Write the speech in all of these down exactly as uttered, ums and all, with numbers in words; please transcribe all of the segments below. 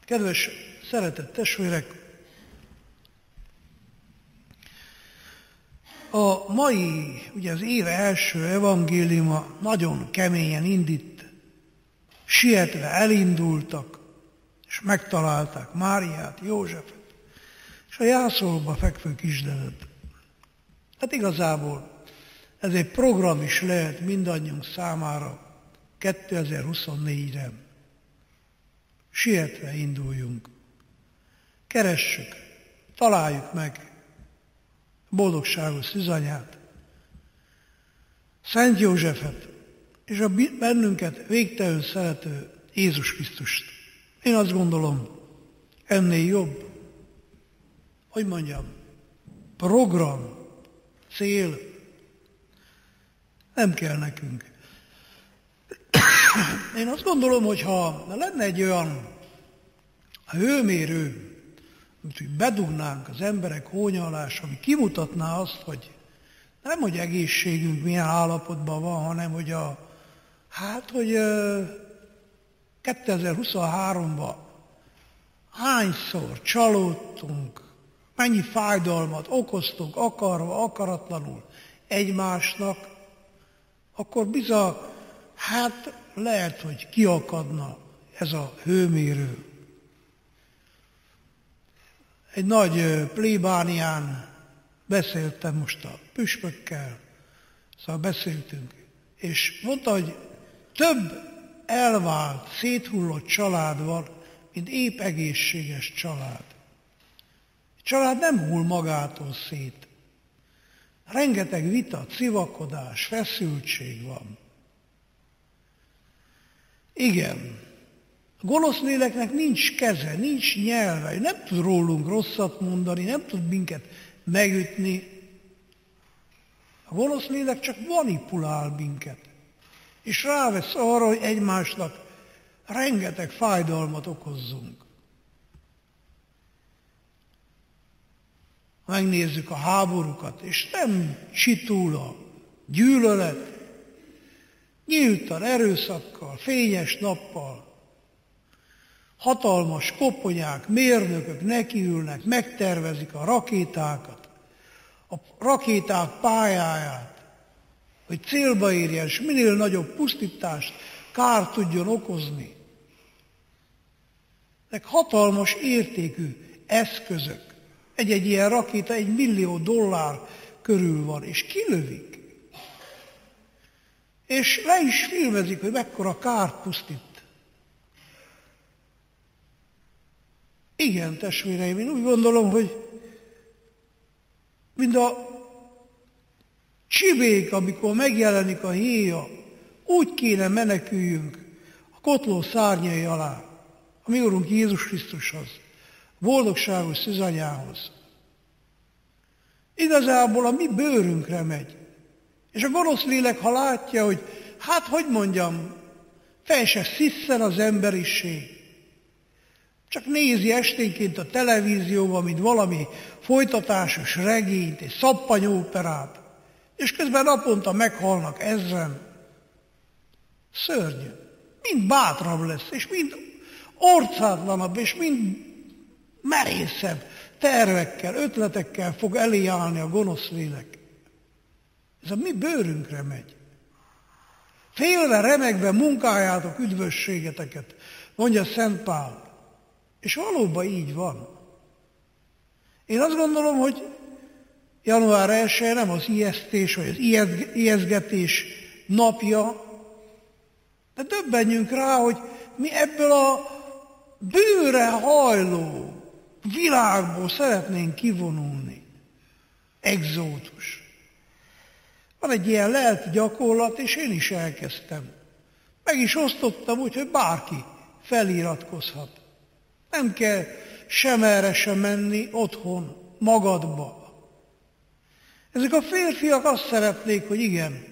Kedves, szeretett testvérek! A mai, ugye az év első evangéliuma nagyon keményen indít. Sietve elindultak, és megtalálták Máriát, Józsefet, és a jászolba fekvő kisdedet. Hát igazából ez egy program is lehet mindannyiunk számára kétezer-huszonnégyre. Sietve induljunk. Keressük, találjuk meg boldogságos szűzanyát, Szent Józsefet, és a bennünket végtelenül szerető Jézus Krisztust. Én azt gondolom, ennél jobb, hogy mondjam, program, cél nem kell nekünk. Én azt gondolom, hogy ha lenne egy olyan hőmérő, hogy bedugnánk az emberek hónya alá, ami kimutatná azt, hogy nem, hogy egészségünk milyen állapotban van, hanem hogy a, hát, hogy kétezer-huszonháromban hányszor csalódtunk, mennyi fájdalmat okoztunk akarva, akaratlanul egymásnak, akkor bizony, hát lehet, hogy kiakadna ez a hőmérő. Egy nagy plébánián beszéltem most a püspökkel, szóval beszéltünk, és mondta, hogy több elvált, széthullott család van, mint épp egészséges család. A család nem hull magától szét. Rengeteg vita, civakodás, feszültség van. Igen, a gonosz léleknek nincs keze, nincs nyelve, nem tud rólunk rosszat mondani, nem tud minket megütni. A gonosz lélek csak manipulál minket, és rávesz arra, hogy egymásnak rengeteg fájdalmat okozzunk. Megnézzük a háborúkat, és nem csitul a gyűlölet, nyíltan, erőszakkal, fényes nappal, hatalmas koponyák, mérnökök nekiülnek, megtervezik a rakétákat, a rakéták pályáját, hogy célba érjen, és minél nagyobb pusztítást, kárt tudjon okozni. Ezek hatalmas értékű eszközök. Egy-egy ilyen rakéta egy millió dollár körül van, és kilövik. És le is filmezik, hogy mekkora kárt pusztít. Igen, testvéreim, én úgy gondolom, hogy mind a csibék, amikor megjelenik a héja, úgy kéne meneküljünk a kotló szárnyai alá, a mi Urunk Jézus Krisztushoz, boldogságos szűzanyához. Igazából a mi bőrünkre megy. És a gonosz lélek, ha látja, hogy hát, hogy mondjam, fel se szisszen az emberiség, csak nézi esténként a televízióban, mint valami folytatásos regényt, egy szappanyóperát, és közben naponta meghalnak ezren. Szörnyű. Mind bátrabb lesz, és mind orcátlanabb, és mind merészebb tervekkel, ötletekkel fog elé állni a gonosz lélek. Ez a mi bőrünkre megy. Félve, remegve munkáljátok üdvösségeteket, mondja Szent Pál. És valóban így van. Én azt gondolom, hogy január elsején nem az ijesztés, vagy az ijeszgetés napja, de döbbenjünk rá, hogy mi ebből a bőre hajló világból szeretnénk kivonulni. Exótus. Van egy ilyen lelki gyakorlat, és én is elkezdtem. Meg is osztottam úgy, hogy bárki feliratkozhat. Nem kell sem erre sem menni otthon, magadba. Ezek a férfiak azt szeretnék, hogy igen,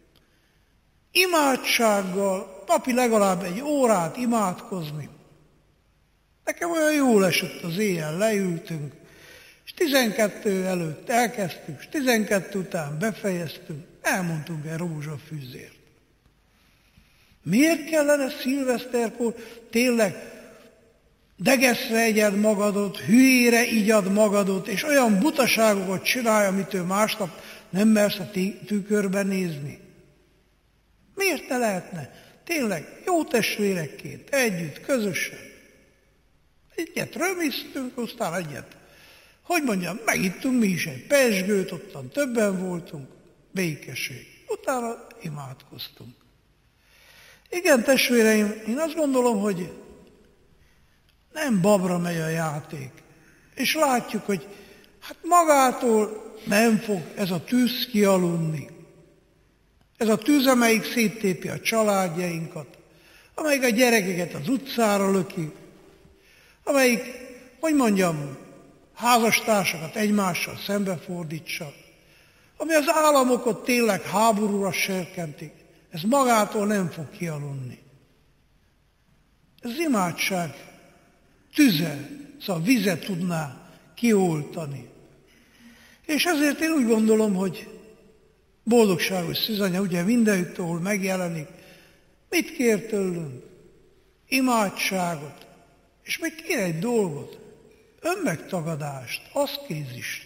imádsággal, napi legalább egy órát imádkozni. Nekem olyan jól esett az éjjel, leültünk, és tizenkettő előtt elkezdtük, és tizenkettő után befejeztünk, elmondtunk egy rózsafűzért. Miért kellene szilveszterkor tényleg degeszre egyed magadot, hülyére igyad magadot, és olyan butaságokat csinálj, amitől másnap nem mersz a tükörbe nézni. Miért ne lehetne? Tényleg, jó testvérekként, együtt, közösen. Egyet römisztünk, aztán egyet. Hogy mondjam, megittunk mi is egy pezsgőt, ottan többen voltunk, békesség. Utána imádkoztunk. Igen, testvéreim, én azt gondolom, hogy nem babra megy a játék. És látjuk, hogy hát magától nem fog ez a tűz kialudni. Ez a tűz, amelyik széttépi a családjainkat, amelyik a gyerekeket az utcára löki, amelyik, hogy mondjam, házastársakat egymással szembefordítsa, ami az államokat tényleg háborúra serkentik, ez magától nem fog kialudni. Ez imádság tüze, szóval vizet tudná kioltani. És ezért én úgy gondolom, hogy boldogságos szűzanya ugye mindenütt, ahol megjelenik, mit kér tőlünk? Imádságot. És még kér egy dolgot, önmegtagadást, aszkézist.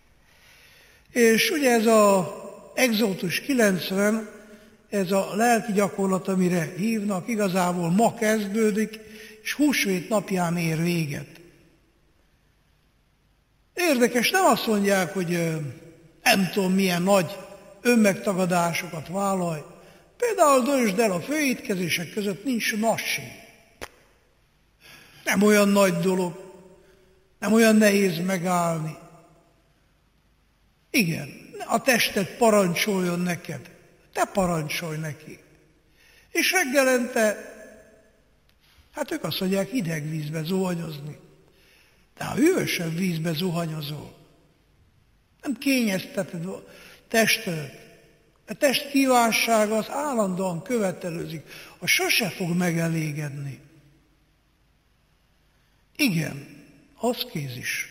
És ugye ez az Exodus kilencven, ez a lelki gyakorlat, amire hívnak, igazából ma kezdődik, és húsvét napján ér véget. Érdekes, nem azt mondják, hogy nem tudom milyen nagy önmegtagadásokat vállalj. Például döntsd el, a főétkezések között nincs nassé. Nem olyan nagy dolog, nem olyan nehéz megállni. Igen, a tested parancsoljon neked, te parancsolj neki. És reggelente, hát ők azt mondják, hideg vízbe zuhanyozni. De ha hűvösebb vízbe zuhanyozol, nem kényezteted a testedet. A test kívánsága az állandóan követelőzik, a sose fog megelégedni. Igen, aszkézis.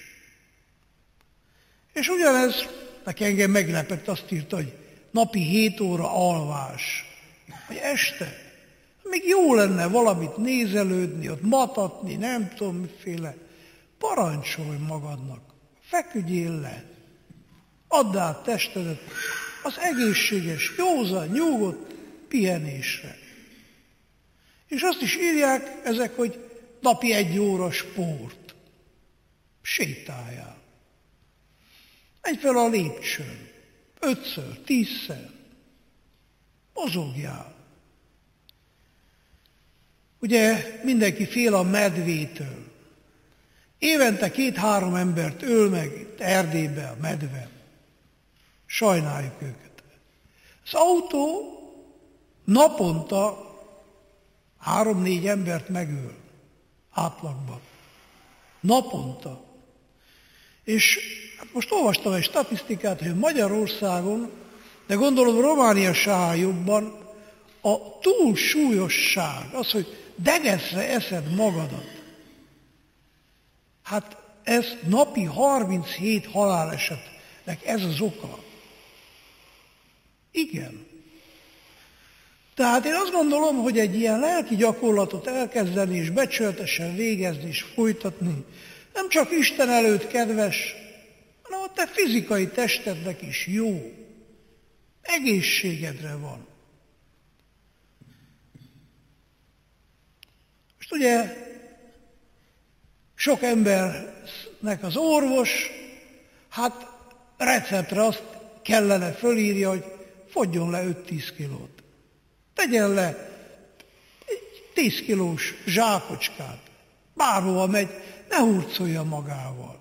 És ugyanez, neki engem meglepett, azt írta, hogy napi hét óra alvás, vagy este. Még jó lenne valamit nézelődni, ott matatni, nem tudom miféle. Parancsolj magadnak, feküdjél le, add át testedet az egészséges, józan, nyugodt pihenésre. És azt is írják ezek, hogy napi egy óra sport. Sétáljál. Menj fel a lépcsőn. Ötször, tízszer. Mozogjál. Ugye mindenki fél a medvétől. Évente két-három embert öl meg itt Erdélybe a medve. Sajnáljuk őket. Az autó naponta három-négy embert megöl. Átlagban. Naponta. És hát most olvastam egy statisztikát, hogy Magyarországon, de gondolom Románia sáhá jobban, a túlsúlyosság, az, hogy degeszre eszed magadat. Hát ez napi harminchét halálesetnek ez az oka. Igen. Tehát én azt gondolom, hogy egy ilyen lelki gyakorlatot elkezdeni és becsületesen végezni és folytatni, nem csak Isten előtt kedves, hanem a te fizikai testednek is jó. Egészségedre van. Most ugye sok embernek az orvos, hát receptre azt kellene fölírja, hogy fogjon le öt-tíz kilót. Tegyen le egy tíz kilós zsákocskát. Bárhova megy, ne hurcolja magával.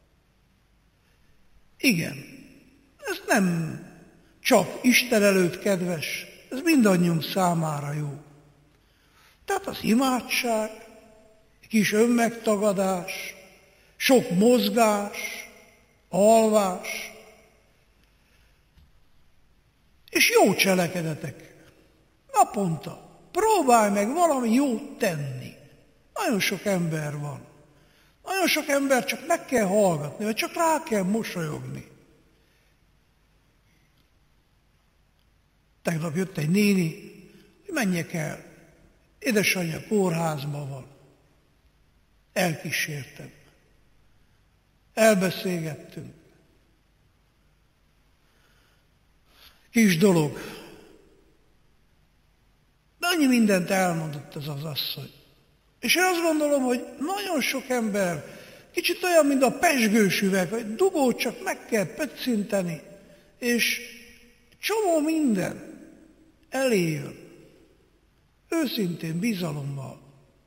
Igen, ez nem csak Isten előtt kedves, ez mindannyiunk számára jó. Tehát az imádság, kis önmegtagadás, sok mozgás, alvás, és jó cselekedetek. Naponta próbálj meg valami jót tenni. Nagyon sok ember van. Nagyon sok ember csak meg kell hallgatni, vagy csak rá kell mosolyogni. Tegnap jött egy néni, hogy menjek el. Édesanyja kórházban van. elkísértem. Elbeszélgettünk. Kis dolog. De annyi mindent elmondott ez az asszony. És én azt gondolom, hogy nagyon sok ember, kicsit olyan, mint a pezsgős üveg, hogy dugót csak meg kell pöccinteni, és csomó minden elé jön. Őszintén, bizalommal.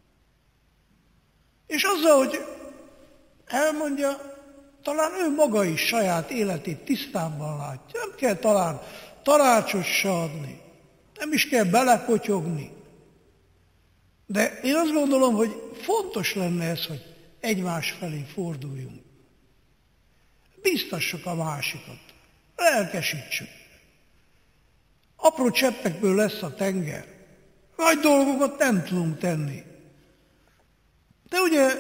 És azzal, hogy elmondja, talán ő maga is saját életét tisztában látja. Nem kell talán tanácsot se adni, nem is kell belekotyogni. De én azt gondolom, hogy fontos lenne ez, hogy egymás felé forduljunk. Bíztassuk a másikat, lelkesítsük. Apró cseppekből lesz a tenger. Nagy dolgokat nem tudunk tenni. De ugye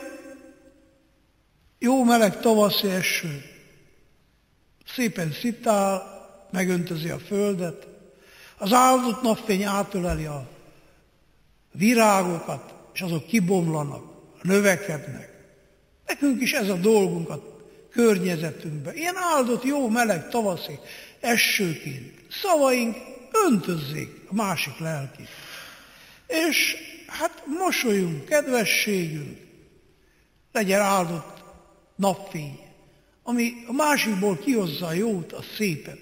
jó meleg tavaszi eső szépen szitál, megöntözi a földet, az áldott napfény átöleli a virágokat, és azok kibomlanak, növekednek. Nekünk is ez a dolgunk a környezetünkben. Ilyen áldott, jó, meleg tavaszi esőként szavaink öntözzék a másik lelkét. És hát mosolyunk, kedvességünk, legyen áldott napfény, ami a másikból kihozza a jót, a szépet.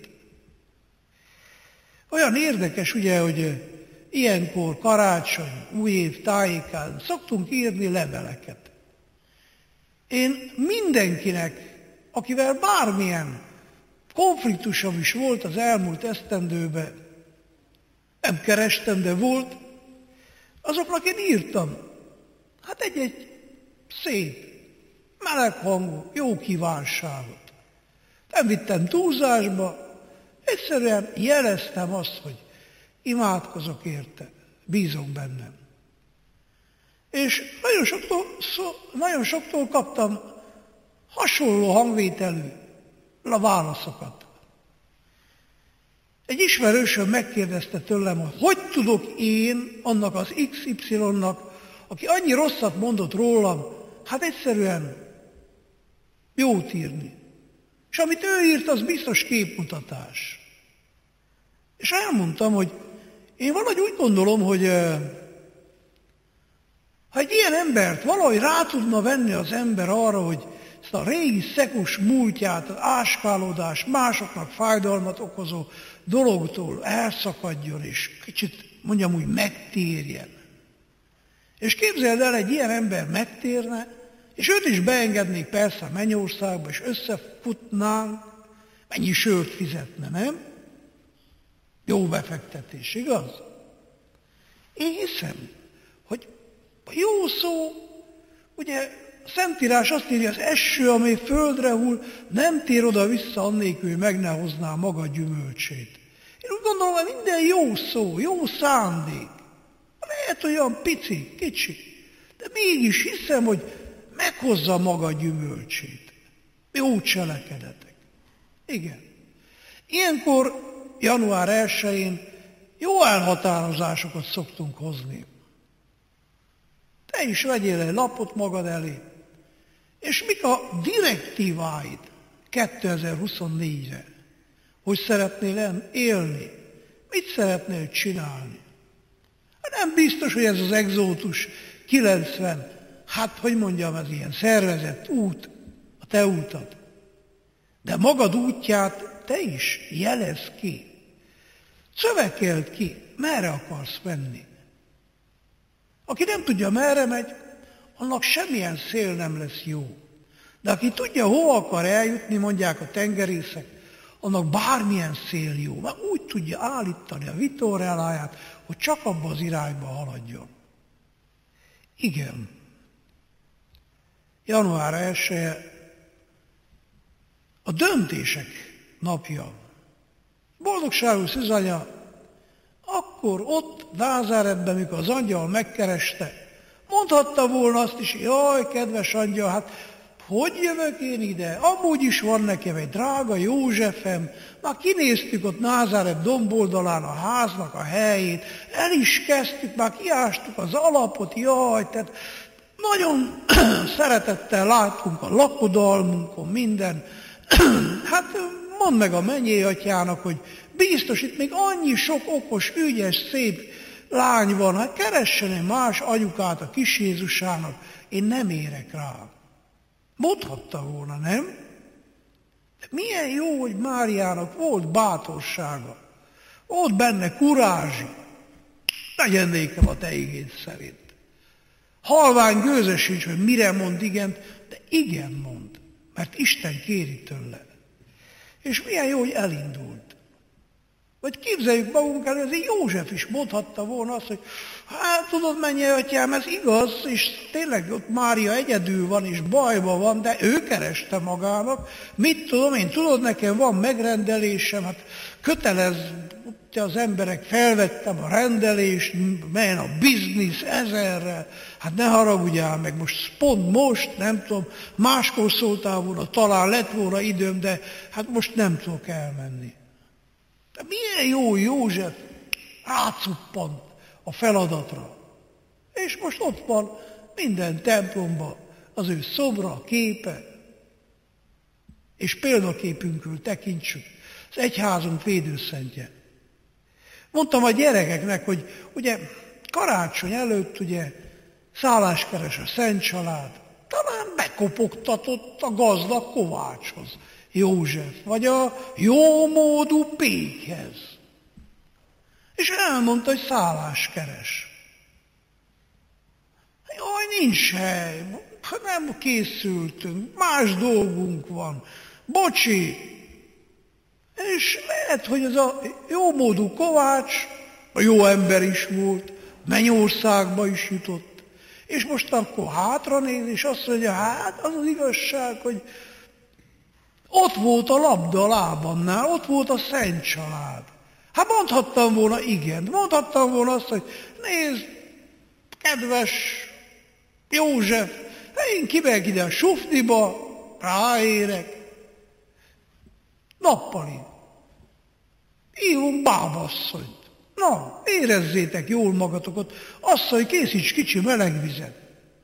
Olyan érdekes, ugye, hogy ilyenkor karácsony, új év tájékán szoktunk írni leveleket. Én mindenkinek, akivel bármilyen konfliktusom is volt az elmúlt esztendőben, nem kerestem, de volt, azoknak én írtam. Hát egy-egy szép, meleg hangú, jó kívánságot. Nem vittem túlzásba, egyszerűen jeleztem azt, hogy imádkozok érte, bízom bennem. És nagyon soktól, szó, nagyon soktól kaptam hasonló hangvételű válaszokat. Egy ismerősöm megkérdezte tőlem, hogy hogy tudok én annak az iksz ipszilonnak, aki annyi rosszat mondott rólam, hát egyszerűen jót írni. És amit ő írt, az biztos képmutatás. És elmondtam, hogy én valahogy úgy gondolom, hogy ha egy ilyen embert valahogy rá tudna venni az ember arra, hogy ezt a régi szekus múltját, az áskálódás, másoknak fájdalmat okozó dologtól elszakadjon, és kicsit mondjam úgy megtérjen. És képzeld el, egy ilyen ember megtérne, és őt is beengednék persze a mennyországba, és összefutnánk, mennyi sört fizetne, nem? Jó befektetés, igaz? Én hiszem, hogy a jó szó, ugye a Szentírás azt írja, az eső, amely földre hull, nem tér oda-vissza annélkül, hogy meg ne hozná maga gyümölcsét. Én úgy gondolom, hogy minden jó szó, jó szándék, lehet olyan pici, kicsi, de mégis hiszem, hogy meghozza maga gyümölcsét. Jó cselekedetek. Igen. Ilyenkor január elsején jó elhatározásokat szoktunk hozni. Te is vegyél egy lapot magad elé, és mik a direktíváid kétezer-huszonnégyre? Hogy szeretnél élni? Mit szeretnél csinálni? Nem biztos, hogy ez az egzótus kilencven, hát hogy mondjam, ez ilyen szervezett út, a te útad. De magad útját te is jelezd ki. Szövekeld ki, merre akarsz menni. Aki nem tudja, merre megy, annak semmilyen szél nem lesz jó. De aki tudja, hova akar eljutni, mondják a tengerészek, annak bármilyen szél jó. Mert úgy tudja állítani a vitorláját, hogy csak abba az irányba haladjon. Igen. január elseje a döntések napja. Boldogságú Szűzanya akkor ott Názáretben, mikor az angyal megkereste, mondhatta volna azt is, jaj, kedves angyal, hát hogy jövök én ide? Amúgy is van nekem egy drága Józsefem, már kinéztük ott Názáret domboldalán a háznak a helyét, el is kezdtük, már kiástuk az alapot, jaj, tehát Nagyon szeretettel látunk a lakodalmunkon minden. Hát mondd meg a mennyei atyának, hogy biztos itt még annyi sok okos, ügyes, szép lány van, hát keressen egy más anyukát a kis Jézusának, én nem érek rá. Mondhatta volna, nem? De milyen jó, hogy Máriának volt bátorsága, volt benne kurázsi. Legyen nékem a te igény szerint. Halvány gőze sincs, hogy mire mond igent, de igen mond, mert Isten kéri tőle. És milyen jó, hogy elindult. Vagy képzeljük magunk elő, azért József is mondhatta volna azt, hogy hát tudod, mennyei atyám, ez igaz, és tényleg ott Mária egyedül van, és bajban van, de ő kereste magának. Mit tudom én, tudod, nekem van megrendelésem, hát kötelez az emberek, felvettem a rendelést, melyen a biznisz ezerrel, hát ne haragudjál meg, most pont most, nem tudom, máskor szóltál volna, talán lett volna időm, de hát most nem tudok elmenni. De milyen jó József rácuppant a feladatra. És most ott van minden templomban az ő szobra, a képe, és példaképünkről tekintsük az egyházunk védőszentje. Mondtam a gyerekeknek, hogy ugye karácsony előtt ugye szálláskeres a Szent Család, talán bekopogtatott a gazdag Kovácshoz, József, vagy a jómódú Pékhez. És elmondta, hogy szálláskeres. Jaj, nincs hely, nem készültünk, más dolgunk van, bocsi. És lehet, hogy ez a jómódú Kovács, a jó ember is volt, Mennyországba is jutott. És most akkor hátranéz, és azt mondja, hát az az igazság, hogy ott volt a labda a lábamnál, ott volt a Szent Család. Hát mondhattam volna igen, mondhattam volna azt, hogy nézd, kedves József, én kimegyek ide a sufniba, ráérek, nappali. Hívunk bábasszonyt. Na, érezzétek jól magatokat, asszony, készíts kicsi meleg vizet.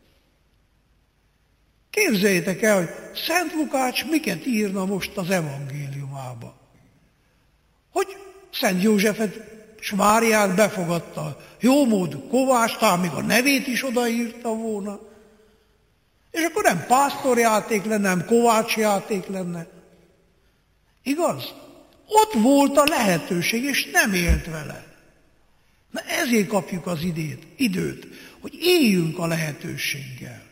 Képzeljétek el, hogy Szent Lukács miket írna most az evangéliumába. Hogy Szent Józsefet és Máriát befogadta, jómódú Kovács, talán még a nevét is odaírta volna. És akkor nem pásztorjáték lenne, nem Kovácsjáték lenne. Igaz? Ott volt a lehetőség, és nem élt vele. Na ezért kapjuk az idét, időt, hogy éljünk a lehetőséggel.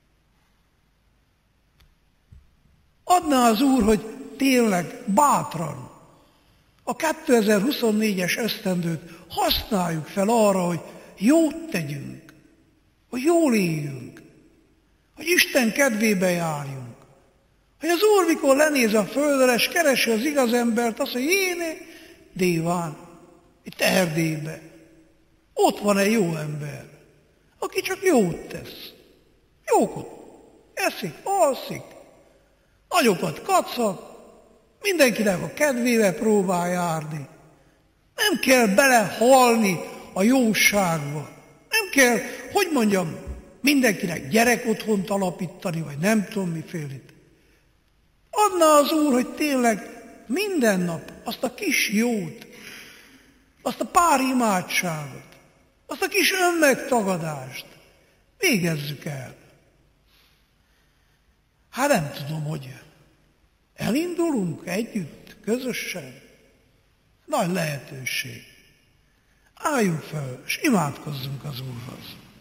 Adná az Úr, hogy tényleg bátran a kétezer-huszonnégyes esztendőt használjuk fel arra, hogy jót tegyünk, hogy jól éljünk, hogy Isten kedvébe járjunk. Hogy az Úr, mikor lenéz a földre, és keresi az igaz embert, azt mondja, jéne, déván, itt Erdélybe, ott van egy jó ember, aki csak jót tesz. Jókot eszik, alszik, nagyokat kacag, mindenkinek a kedvébe próbál járni. Nem kell belehalni a jóságba. Nem kell, hogy mondjam, mindenkinek gyerekotthont alapítani, vagy nem tudom mifélét. Adná az Úr, hogy tényleg minden nap azt a kis jót, azt a pár imádságot, azt a kis önmegtagadást végezzük el. Hát nem tudom, hogy elindulunk együtt, közösen. Nagy lehetőség. Álljunk fel, és imádkozzunk az Úrhoz.